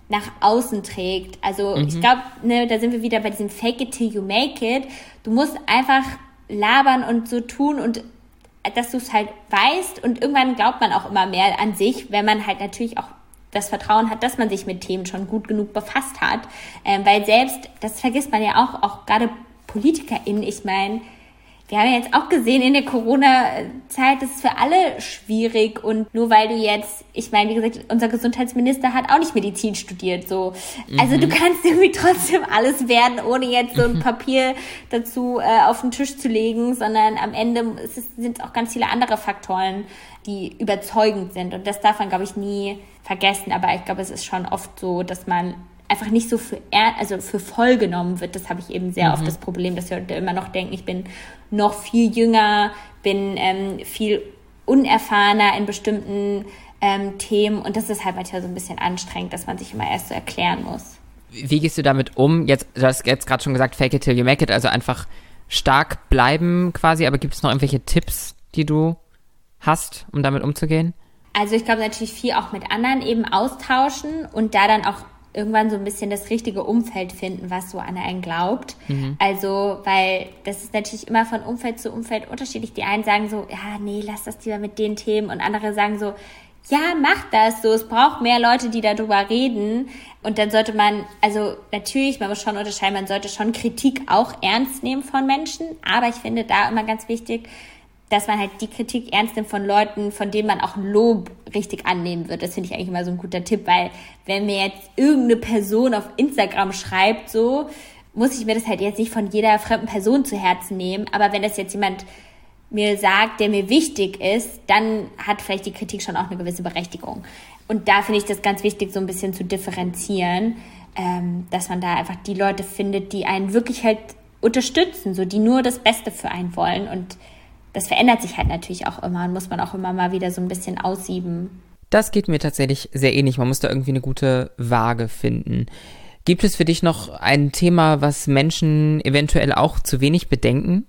außen trägt. Also ich glaube, da sind wir wieder bei diesem Fake it till you make it. Du musst einfach labern und so tun und dass du es halt weißt und irgendwann glaubt man auch immer mehr an sich, wenn man halt natürlich auch das Vertrauen hat, dass man sich mit Themen schon gut genug befasst hat. Weil selbst, das vergisst man ja auch gerade PolitikerInnen, ich meine, wir haben ja jetzt auch gesehen in der Corona-Zeit, das ist für alle schwierig und nur weil du jetzt, ich meine, wie gesagt, unser Gesundheitsminister hat auch nicht Medizin studiert, so. Also du kannst irgendwie trotzdem alles werden, ohne jetzt so ein Papier dazu auf den Tisch zu legen, sondern am Ende sind es auch ganz viele andere Faktoren, die überzeugend sind und das darf man, glaube ich, nie vergessen, aber ich glaube, es ist schon oft so, dass man einfach nicht so für voll genommen wird. Das habe ich eben sehr oft das Problem, dass Leute immer noch denken, ich bin noch viel jünger, bin viel unerfahrener in bestimmten Themen und das ist halt manchmal so ein bisschen anstrengend, dass man sich immer erst so erklären muss. Wie gehst du damit um? Du hast jetzt gerade schon gesagt, fake it till you make it, also einfach stark bleiben quasi, aber gibt es noch irgendwelche Tipps, die du hast, um damit umzugehen? Also ich glaube natürlich viel auch mit anderen eben austauschen und da dann auch irgendwann so ein bisschen das richtige Umfeld finden, was so an einen glaubt. Also, weil das ist natürlich immer von Umfeld zu Umfeld unterschiedlich. Die einen sagen so, ja, nee, lass das lieber mit den Themen und andere sagen so, ja, mach das so, es braucht mehr Leute, die darüber reden und dann sollte man, also natürlich, man muss schon unterscheiden, man sollte schon Kritik auch ernst nehmen von Menschen, aber ich finde da immer ganz wichtig, dass man halt die Kritik ernst nimmt von Leuten, von denen man auch ein Lob richtig annehmen wird. Das finde ich eigentlich immer so ein guter Tipp, weil wenn mir jetzt irgendeine Person auf Instagram schreibt, so, muss ich mir das halt jetzt nicht von jeder fremden Person zu Herzen nehmen. Aber wenn das jetzt jemand mir sagt, der mir wichtig ist, dann hat vielleicht die Kritik schon auch eine gewisse Berechtigung. Und da finde ich das ganz wichtig, so ein bisschen zu differenzieren, dass man da einfach die Leute findet, die einen wirklich halt unterstützen, so die nur das Beste für einen wollen und das verändert sich halt natürlich auch immer und muss man auch immer mal wieder so ein bisschen aussieben. Das geht mir tatsächlich sehr ähnlich. Man muss da irgendwie eine gute Waage finden. Gibt es für dich noch ein Thema, was Menschen eventuell auch zu wenig bedenken?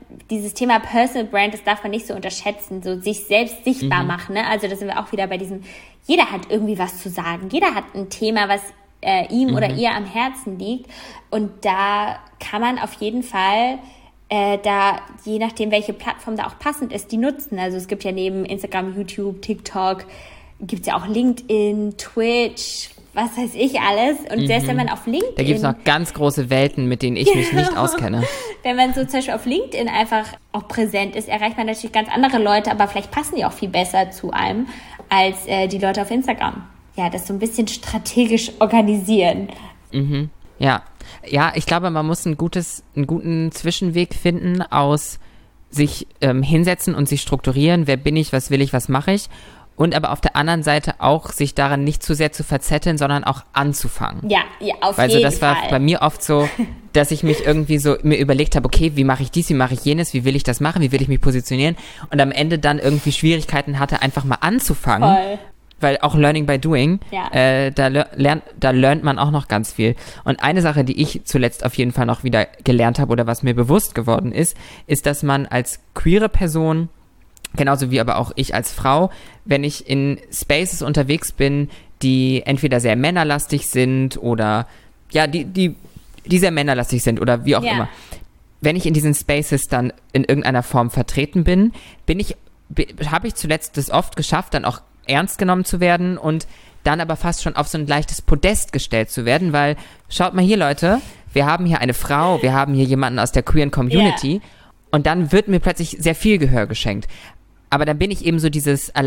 dieses Thema Personal Brand, das darf man nicht so unterschätzen, so sich selbst sichtbar machen, ne? Also da sind wir auch wieder bei diesem, jeder hat irgendwie was zu sagen, jeder hat ein Thema, was ihm oder ihr am Herzen liegt, und da kann man auf jeden Fall da, je nachdem, welche Plattform da auch passend ist, die nutzen. Also es gibt ja neben Instagram, YouTube, TikTok, gibt es ja auch LinkedIn, Twitch, was weiß ich alles. Und selbst wenn man auf LinkedIn... Da gibt es noch ganz große Welten, mit denen ich mich nicht auskenne. Wenn man so zum Beispiel auf LinkedIn einfach auch präsent ist, erreicht man natürlich ganz andere Leute, aber vielleicht passen die auch viel besser zu einem als die Leute auf Instagram. Ja, das so ein bisschen strategisch organisieren. Ja. Ja, ich glaube, man muss einen guten Zwischenweg finden aus sich hinsetzen und sich strukturieren. Wer bin ich, was will ich, was mache ich? Und aber auf der anderen Seite auch sich daran nicht zu sehr zu verzetteln, sondern auch anzufangen. Ja, auf jeden Fall. Also das war bei mir oft so, dass ich mich irgendwie so mir überlegt habe, okay, wie mache ich dies, wie mache ich jenes, wie will ich das machen, wie will ich mich positionieren? Und am Ende dann irgendwie Schwierigkeiten hatte, einfach mal anzufangen. Voll. Weil auch Learning by Doing, da lernt man auch noch ganz viel. Und eine Sache, die ich zuletzt auf jeden Fall noch wieder gelernt habe oder was mir bewusst geworden ist, dass man als queere Person, genauso wie aber auch ich als Frau, wenn ich in Spaces unterwegs bin, die entweder sehr männerlastig sind oder ja, die sehr männerlastig sind oder wie auch immer. Wenn ich in diesen Spaces dann in irgendeiner Form vertreten bin, habe ich zuletzt das oft geschafft, dann auch ernst genommen zu werden und dann aber fast schon auf so ein leichtes Podest gestellt zu werden, weil, schaut mal hier, Leute, wir haben hier eine Frau, wir haben hier jemanden aus der queeren Community und dann wird mir plötzlich sehr viel Gehör geschenkt. Aber dann bin ich eben so das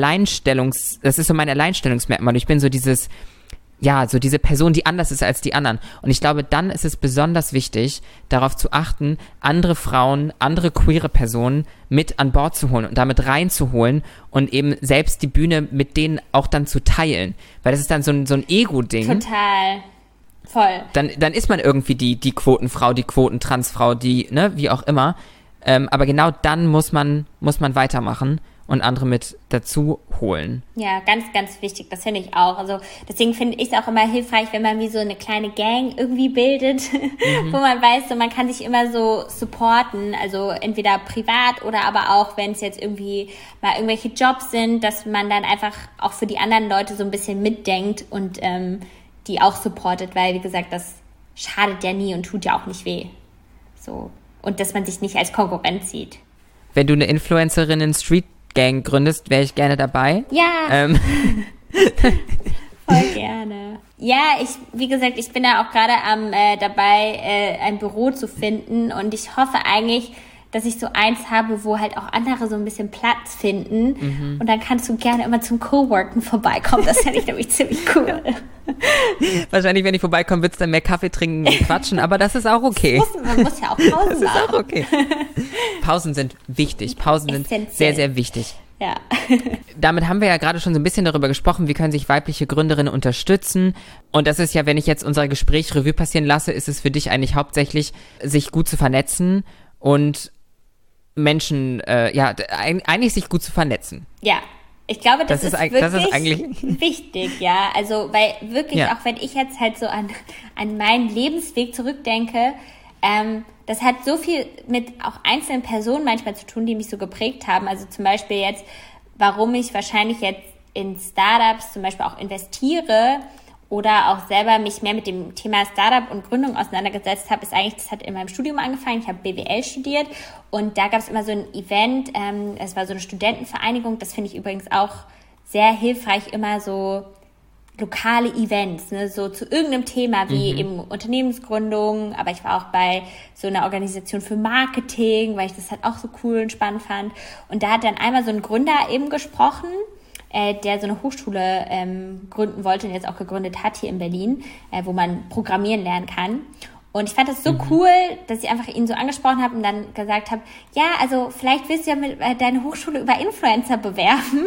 ist so mein Alleinstellungsmerkmal. Ich bin so so diese Person, die anders ist als die anderen. Und ich glaube, dann ist es besonders wichtig, darauf zu achten, andere Frauen, andere queere Personen mit an Bord zu holen und damit reinzuholen und eben selbst die Bühne mit denen auch dann zu teilen. Weil das ist dann so ein Ego-Ding. Total. Voll. Dann ist man irgendwie die Quotenfrau, die Quotentransfrau, die, ne, wie auch immer. Aber genau dann muss man weitermachen und andere mit dazu holen. Ja, ganz, ganz wichtig. Das finde ich auch. Also deswegen finde ich es auch immer hilfreich, wenn man wie so eine kleine Gang irgendwie bildet, wo man weiß, so man kann sich immer so supporten. Also entweder privat oder aber auch, wenn es jetzt irgendwie mal irgendwelche Jobs sind, dass man dann einfach auch für die anderen Leute so ein bisschen mitdenkt und die auch supportet, weil wie gesagt, das schadet ja nie und tut ja auch nicht weh. So. Und dass man sich nicht als Konkurrent sieht. Wenn du eine Influencerinnen-Street-Gang gründest, wäre ich gerne dabei. Ja, voll gerne. Ja, wie gesagt, ich bin da auch gerade dabei, ein Büro zu finden und ich hoffe eigentlich, dass ich so eins habe, wo halt auch andere so ein bisschen Platz finden und dann kannst du gerne immer zum Coworken vorbeikommen. Das fände ich nämlich ziemlich cool. Wahrscheinlich, wenn ich vorbeikomme, wird es dann mehr Kaffee trinken und quatschen, aber das ist auch okay. Man muss ja auch Pausen machen. Das ist auch okay. Pausen sind wichtig. Pausen sind sehr, sehr wichtig. Ja. Damit haben wir ja gerade schon so ein bisschen darüber gesprochen, wie können sich weibliche Gründerinnen unterstützen. Und das ist ja, wenn ich jetzt unser Gespräch Revue passieren lasse, ist es für dich eigentlich hauptsächlich, sich gut zu vernetzen und Menschen, eigentlich sich gut zu vernetzen. Ja. Ich glaube, das ist wirklich eigentlich wichtig, ja. Also, weil wirklich, auch wenn ich jetzt halt so an meinen Lebensweg zurückdenke, das hat so viel mit auch einzelnen Personen manchmal zu tun, die mich so geprägt haben. Also zum Beispiel jetzt, warum ich wahrscheinlich jetzt in Startups zum Beispiel auch investiere oder auch selber mich mehr mit dem Thema Startup und Gründung auseinandergesetzt habe, ist eigentlich, das hat in meinem Studium angefangen. Ich habe BWL studiert und da gab es immer so ein Event, es war so eine Studentenvereinigung, das finde ich übrigens auch sehr hilfreich, immer so lokale Events, ne, so zu irgendeinem Thema wie eben Unternehmensgründung, aber ich war auch bei so einer Organisation für Marketing, weil ich das halt auch so cool und spannend fand. Und da hat dann einmal so ein Gründer eben gesprochen, der so eine Hochschule gründen wollte und jetzt auch gegründet hat hier in Berlin, wo man programmieren lernen kann. Und ich fand das so cool, dass ich einfach ihn so angesprochen habe und dann gesagt habe, ja, also vielleicht willst du ja mit deine Hochschule über Influencer bewerben.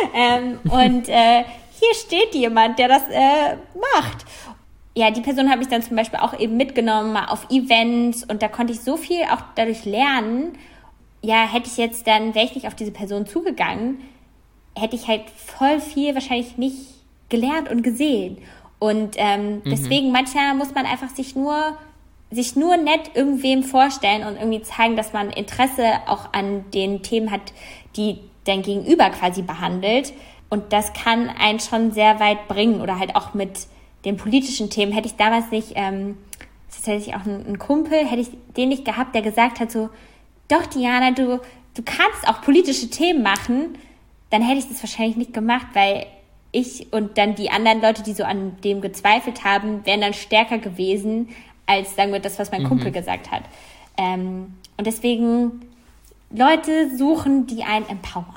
Und hier steht jemand, der das macht. Ja, die Person hat mich dann zum Beispiel auch eben mitgenommen, mal auf Events und da konnte ich so viel auch dadurch lernen. Ja, wäre ich nicht auf diese Person zugegangen, hätte ich halt voll viel wahrscheinlich nicht gelernt und gesehen. Und deswegen, manchmal muss man einfach sich nur sich nur nett irgendwem vorstellen und irgendwie zeigen, dass man Interesse auch an den Themen hat, die dein Gegenüber quasi behandelt. Und das kann einen schon sehr weit bringen. Oder halt auch mit den politischen Themen. Hätte ich damals nicht, das hätte ich auch einen Kumpel, hätte ich den nicht gehabt, der gesagt hat so, doch Diana, du kannst auch politische Themen machen, dann hätte ich das wahrscheinlich nicht gemacht, weil ich und dann die anderen Leute, die so an dem gezweifelt haben, wären dann stärker gewesen, als, sagen wir, das, was mein Kumpel gesagt hat. Und deswegen, Leute suchen, die einen empowern.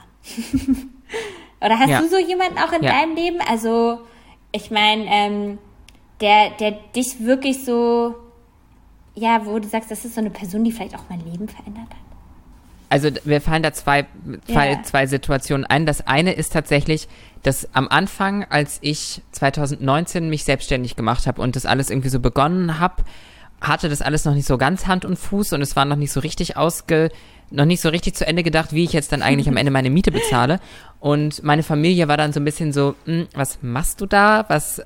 Oder hast du so jemanden auch in deinem Leben? Also, ich meine, der dich wirklich so, ja, wo du sagst, das ist so eine Person, die vielleicht auch mein Leben verändert hat? Also wir fallen da zwei Situationen ein. Das eine ist tatsächlich, dass am Anfang, als ich 2019 mich selbstständig gemacht habe und das alles irgendwie so begonnen habe, hatte das alles noch nicht so ganz Hand und Fuß und es war noch nicht so richtig zu Ende gedacht, wie ich jetzt dann eigentlich am Ende meine Miete bezahle. Und meine Familie war dann so ein bisschen so, was machst du da?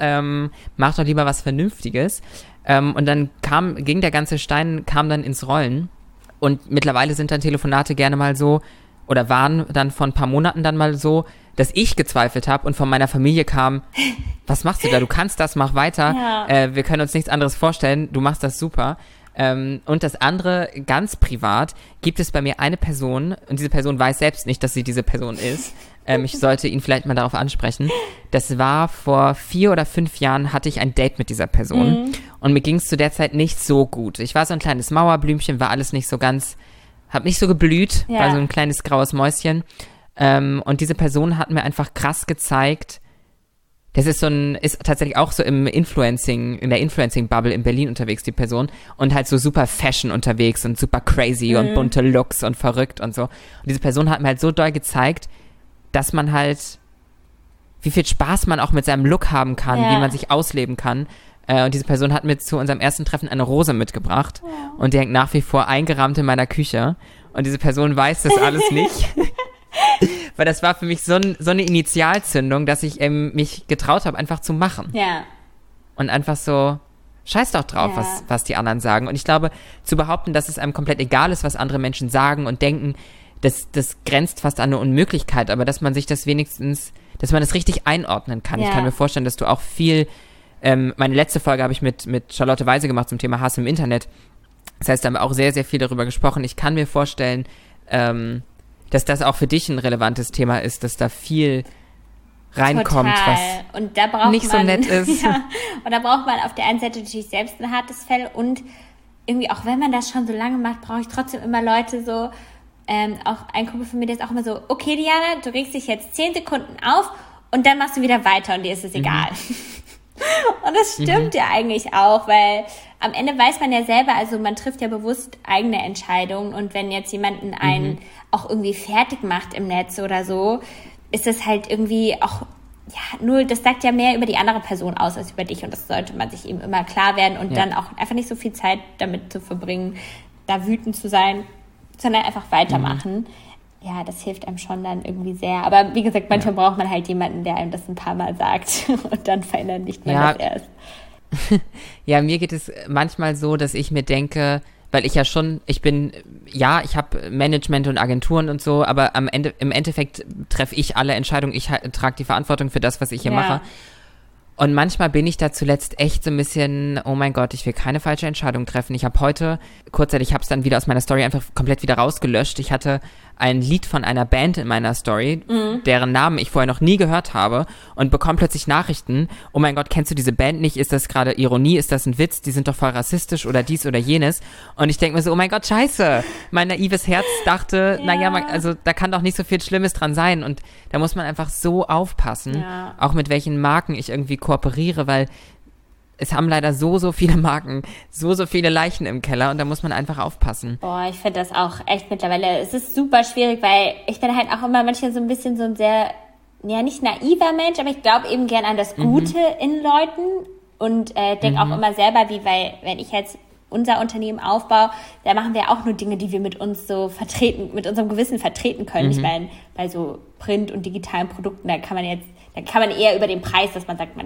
Mach doch lieber was Vernünftiges. Und dann ging der ganze Stein dann ins Rollen. Und mittlerweile sind dann Telefonate gerne mal so, oder waren dann vor ein paar Monaten dann mal so, dass ich gezweifelt habe und von meiner Familie kam, was machst du da? Du kannst das, mach weiter. Ja. Wir können uns nichts anderes vorstellen. Du machst das super. Und das andere, ganz privat, gibt es bei mir eine Person, und diese Person weiß selbst nicht, dass sie diese Person ist. Ich sollte ihn vielleicht mal darauf ansprechen. Das war vor 4 oder 5 Jahren, hatte ich ein Date mit dieser Person. Und mir ging es zu der Zeit nicht so gut. Ich war so ein kleines Mauerblümchen, war alles nicht so ganz, hab nicht so geblüht, war so ein kleines graues Mäuschen. Und diese Person hat mir einfach krass gezeigt, das ist tatsächlich auch so in der Influencing-Bubble in Berlin unterwegs, die Person. Und halt so super Fashion unterwegs und super crazy und bunte Looks und verrückt und so. Und diese Person hat mir halt so doll gezeigt, dass man halt, wie viel Spaß man auch mit seinem Look haben kann, wie man sich ausleben kann. Und diese Person hat mir zu unserem ersten Treffen eine Rose mitgebracht. Und die hängt nach wie vor eingerahmt in meiner Küche. Und diese Person weiß das alles nicht. Weil das war für mich so eine Initialzündung, dass ich mich getraut habe, einfach zu machen. Ja. Und einfach so, scheiß doch drauf, was die anderen sagen. Und ich glaube, zu behaupten, dass es einem komplett egal ist, was andere Menschen sagen und denken, das grenzt fast an eine Unmöglichkeit. Aber dass man sich das wenigstens, dass man das richtig einordnen kann. Ja. Ich kann mir vorstellen, dass du auch viel, meine letzte Folge habe ich mit Charlotte Weise gemacht zum Thema Hass im Internet. Das heißt, da haben wir auch sehr, sehr viel darüber gesprochen. Ich kann mir vorstellen, dass das auch für dich ein relevantes Thema ist, dass da viel reinkommt, was und da braucht nicht so nett ist. Ja, und da braucht man auf der einen Seite natürlich selbst ein hartes Fell und irgendwie, auch wenn man das schon so lange macht, brauche ich trotzdem immer Leute so, auch ein Kumpel von mir, der ist auch immer so, okay Diana, du regst dich jetzt 10 Sekunden auf und dann machst du wieder weiter und dir ist es egal. Und das stimmt ja eigentlich auch, weil am Ende weiß man ja selber, also man trifft ja bewusst eigene Entscheidungen und wenn jetzt jemanden einen auch irgendwie fertig macht im Netz oder so, ist das halt irgendwie auch, nur, das sagt ja mehr über die andere Person aus als über dich und das sollte man sich eben immer klar werden und dann auch einfach nicht so viel Zeit damit zu verbringen, da wütend zu sein, sondern einfach weitermachen. Ja, das hilft einem schon dann irgendwie sehr. Aber wie gesagt, manchmal braucht man halt jemanden, der einem das ein paar Mal sagt und dann verinnerlicht man das erst. Ja, mir geht es manchmal so, dass ich mir denke, weil ich habe Management und Agenturen und so, aber im Endeffekt treffe ich alle Entscheidungen, ich trage die Verantwortung für das, was ich hier mache. Und manchmal bin ich da zuletzt echt so ein bisschen, oh mein Gott, ich will keine falsche Entscheidung treffen. Ich habe heute, kurzzeitig, ich habe es dann wieder aus meiner Story einfach komplett wieder rausgelöscht. Ich hatte ein Lied von einer Band in meiner Story, deren Namen ich vorher noch nie gehört habe und bekomme plötzlich Nachrichten, oh mein Gott, kennst du diese Band nicht? Ist das gerade Ironie? Ist das ein Witz? Die sind doch voll rassistisch oder dies oder jenes. Und ich denke mir so, oh mein Gott, scheiße. Mein naives Herz dachte, also da kann doch nicht so viel Schlimmes dran sein. Und da muss man einfach so aufpassen, auch mit welchen Marken ich irgendwie kooperiere, weil es haben leider so viele Marken, so viele Leichen im Keller und da muss man einfach aufpassen. Boah, ich finde das auch echt mittlerweile, es ist super schwierig, weil ich bin halt auch immer manchmal so ein bisschen so ein sehr, nicht naiver Mensch, aber ich glaube eben gern an das Gute in Leuten und denke auch immer selber, weil wenn ich jetzt unser Unternehmen aufbaue, da machen wir auch nur Dinge, die wir mit uns so mit unserem Gewissen vertreten können. Ich meine, bei so Print- und digitalen Produkten, da kann man eher über den Preis, dass man sagt, man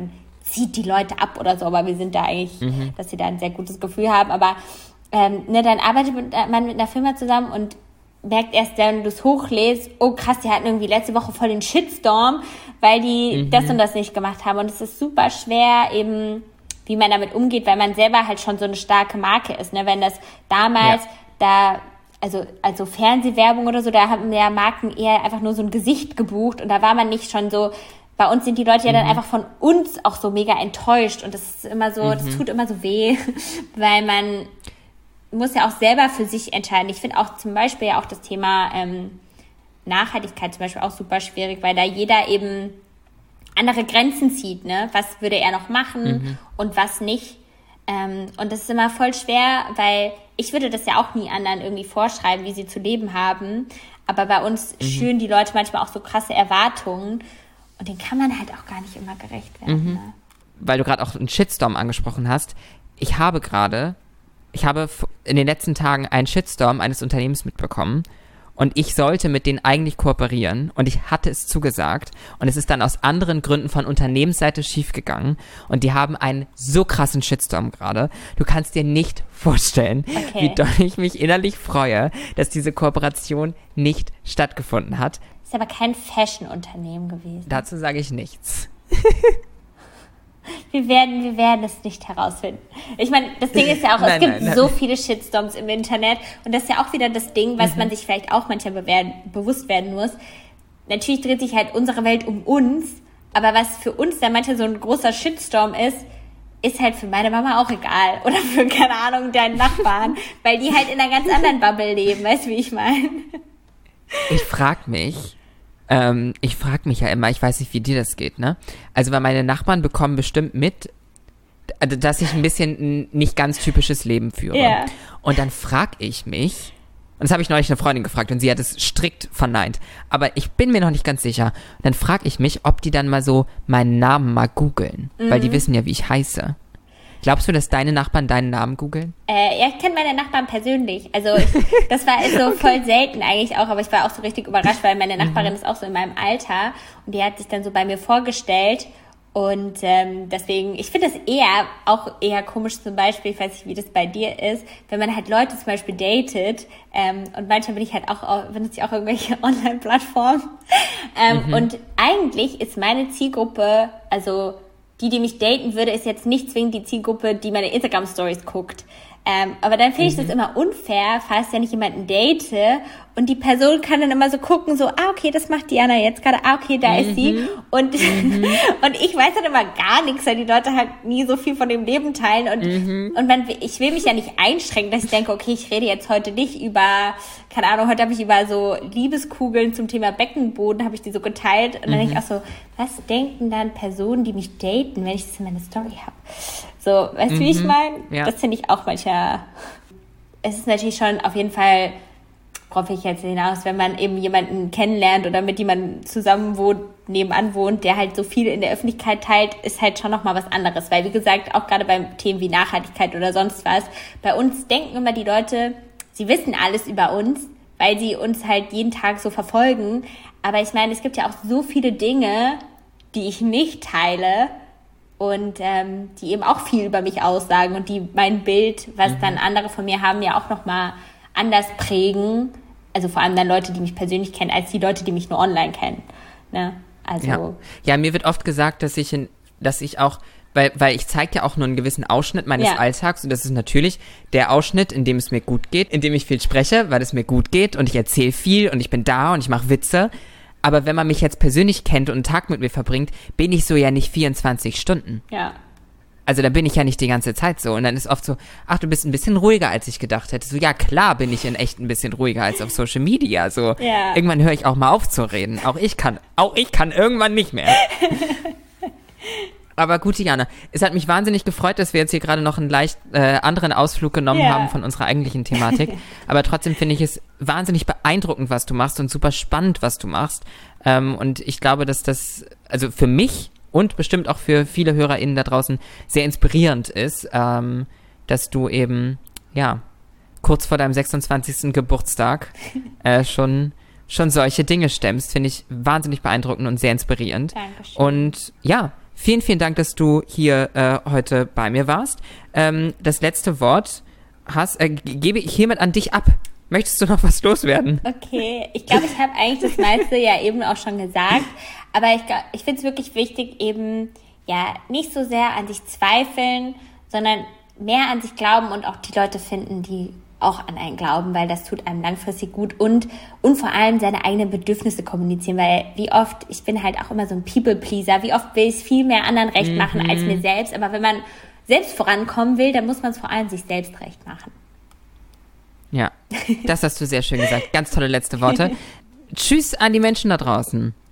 zieht die Leute ab oder so, aber wir sind da eigentlich, dass sie da ein sehr gutes Gefühl haben, aber dann arbeitet man mit einer Firma zusammen und merkt erst, wenn du es hochlädst, oh krass, die hatten irgendwie letzte Woche voll den Shitstorm, weil die das und das nicht gemacht haben. Und es ist super schwer eben, wie man damit umgeht, weil man selber halt schon so eine starke Marke ist. Ne? Wenn das damals also Fernsehwerbung oder so, da haben ja Marken eher einfach nur so ein Gesicht gebucht und da war man nicht schon so, bei uns sind die Leute ja dann einfach von uns auch so mega enttäuscht und das ist immer so, das tut immer so weh, weil man muss ja auch selber für sich entscheiden. Ich finde auch zum Beispiel ja auch das Thema Nachhaltigkeit zum Beispiel auch super schwierig, weil da jeder eben andere Grenzen zieht, ne? Was würde er noch machen und was nicht. Und das ist immer voll schwer, weil ich würde das ja auch nie anderen irgendwie vorschreiben, wie sie zu leben haben. Aber bei uns schüren die Leute manchmal auch so krasse Erwartungen und denen kann man halt auch gar nicht immer gerecht werden. Ne? Weil du gerade auch einen Shitstorm angesprochen hast. Ich habe in den letzten Tagen einen Shitstorm eines Unternehmens mitbekommen und ich sollte mit denen eigentlich kooperieren und ich hatte es zugesagt und es ist dann aus anderen Gründen von Unternehmensseite schiefgegangen und die haben einen so krassen Shitstorm gerade. Du kannst dir nicht vorstellen, wie doll ich mich innerlich freue, dass diese Kooperation nicht stattgefunden hat. Ist aber kein Fashion-Unternehmen gewesen. Dazu sage ich nichts. Wir werden es nicht herausfinden. Ich meine, das Ding ist ja auch, es gibt so viele Shitstorms im Internet und das ist ja auch wieder das Ding, was man sich vielleicht auch manchmal bewusst werden muss. Natürlich dreht sich halt unsere Welt um uns, aber was für uns dann manchmal so ein großer Shitstorm ist halt für meine Mama auch egal. Oder für, keine Ahnung, deinen Nachbarn, weil die halt in einer ganz anderen Bubble leben, weißt du, wie ich meine? Ich frag mich ja immer, ich weiß nicht, wie dir das geht, ne? Also, weil meine Nachbarn bekommen bestimmt mit, dass ich ein bisschen ein nicht ganz typisches Leben führe. Yeah. Und dann frag ich mich, und das habe ich neulich eine Freundin gefragt und sie hat es strikt verneint, aber ich bin mir noch nicht ganz sicher. Und dann frag ich mich, ob die dann mal so meinen Namen mal googeln, weil die wissen ja, wie ich heiße. Glaubst du, dass deine Nachbarn deinen Namen googeln? Ja, ich kenne meine Nachbarn persönlich. Also das war so voll selten eigentlich auch, aber ich war auch so richtig überrascht, weil meine Nachbarin ist auch so in meinem Alter und die hat sich dann so bei mir vorgestellt und deswegen, ich finde das eher komisch zum Beispiel, ich weiß nicht, wie das bei dir ist, wenn man halt Leute zum Beispiel datet und manchmal benutze ich auch irgendwelche Online-Plattformen und eigentlich ist meine Zielgruppe, also die mich daten würde, ist jetzt nicht zwingend die Zielgruppe, die meine Instagram-Stories guckt. Aber dann finde ich das immer unfair, falls ja nicht jemanden date und die Person kann dann immer so gucken, so, okay, das macht Diana jetzt gerade, okay, da ist sie. Und ich weiß dann immer gar nichts, weil die Leute halt nie so viel von dem Leben teilen und ich will mich ja nicht einschränken, dass ich denke, okay, ich rede jetzt heute nicht über, keine Ahnung, heute habe ich über so Liebeskugeln zum Thema Beckenboden, habe ich die so geteilt und dann denke ich auch so, was denken dann Personen, die mich daten, wenn ich das in meiner Story habe? So, weißt du, wie ich meine? Ja. Das finde ich auch manchmal, es ist natürlich schon auf jeden Fall, worauf ich jetzt hinaus, wenn man eben jemanden kennenlernt oder mit jemandem zusammen wohnt, nebenan wohnt, der halt so viel in der Öffentlichkeit teilt, ist halt schon nochmal was anderes. Weil, wie gesagt, auch gerade bei Themen wie Nachhaltigkeit oder sonst was, bei uns denken immer die Leute, sie wissen alles über uns, weil sie uns halt jeden Tag so verfolgen. Aber ich meine, es gibt ja auch so viele Dinge, die ich nicht teile, und die eben auch viel über mich aussagen und die mein Bild, was dann andere von mir haben, ja auch nochmal anders prägen. Also vor allem dann Leute, die mich persönlich kennen, als die Leute, die mich nur online kennen. Ne? Also ja, mir wird oft gesagt, dass ich auch, weil ich zeige ja auch nur einen gewissen Ausschnitt meines Alltags und das ist natürlich der Ausschnitt, in dem es mir gut geht, in dem ich viel spreche, weil es mir gut geht und ich erzähle viel und ich bin da und ich mache Witze. Aber wenn man mich jetzt persönlich kennt und einen Tag mit mir verbringt, bin ich so ja nicht 24 Stunden. Ja. Also da bin ich ja nicht die ganze Zeit so. Und dann ist oft so, ach, du bist ein bisschen ruhiger, als ich gedacht hätte. So, ja, klar bin ich in echt ein bisschen ruhiger als auf Social Media. So, irgendwann höre ich auch mal auf zu reden. Auch ich kann irgendwann nicht mehr. Aber gut, Diana, es hat mich wahnsinnig gefreut, dass wir jetzt hier gerade noch einen leicht anderen Ausflug genommen haben von unserer eigentlichen Thematik. Aber trotzdem finde ich es wahnsinnig beeindruckend, was du machst und super spannend, was du machst. Und ich glaube, dass das also für mich und bestimmt auch für viele HörerInnen da draußen sehr inspirierend ist, dass du eben, kurz vor deinem 26. Geburtstag schon solche Dinge stemmst. Finde ich wahnsinnig beeindruckend und sehr inspirierend. Dankeschön. Und vielen, vielen Dank, dass du hier heute bei mir warst. Das letzte Wort gebe ich hiermit an dich ab. Möchtest du noch was loswerden? Okay, ich glaube, ich habe eigentlich das meiste ja eben auch schon gesagt, aber ich finde es wirklich wichtig, eben ja nicht so sehr an sich zweifeln, sondern mehr an sich glauben und auch die Leute finden, die auch an einen glauben, weil das tut einem langfristig gut und vor allem seine eigenen Bedürfnisse kommunizieren, weil wie oft, ich bin halt auch immer so ein People-Pleaser, wie oft will ich es viel mehr anderen recht machen als mir selbst, aber wenn man selbst vorankommen will, dann muss man es vor allem sich selbst recht machen. Ja, das hast du sehr schön gesagt. Ganz tolle letzte Worte. Tschüss an die Menschen da draußen.